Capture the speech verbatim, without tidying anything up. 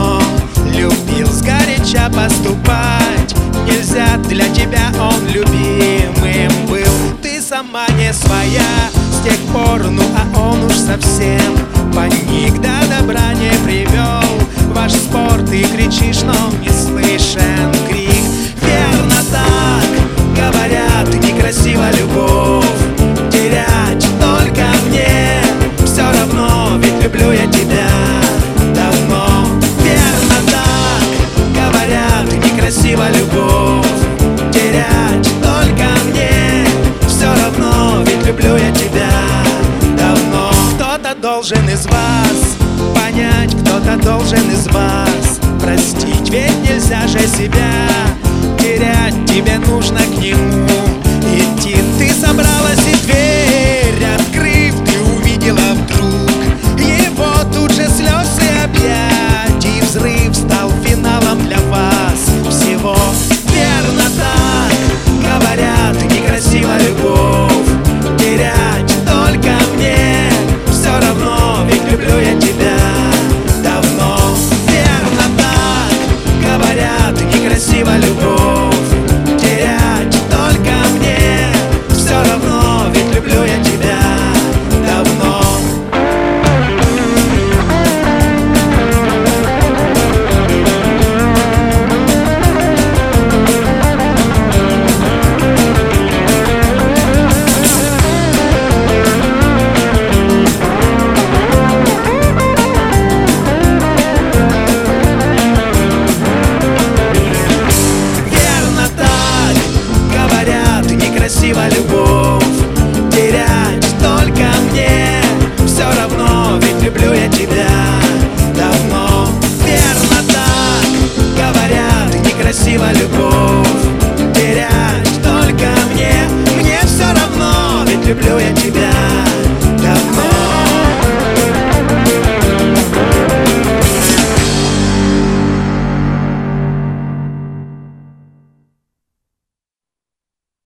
давно любил сгоряча поступать. Нельзя, для тебя он любимым был. Ты сама не своя с тех пор, ну а он уж совсем паник, до добра не привел. Ваш спор, ты кричишь, но не слышен крик. Верно так говорят, некрасиво любовь терять. Только мне все равно, ведь люблю я тебя давно. Верно так говорят, некрасиво любовь терять. Только мне все равно, ведь люблю я тебя давно. Кто-то должен из вас понять, кто-то должен из вас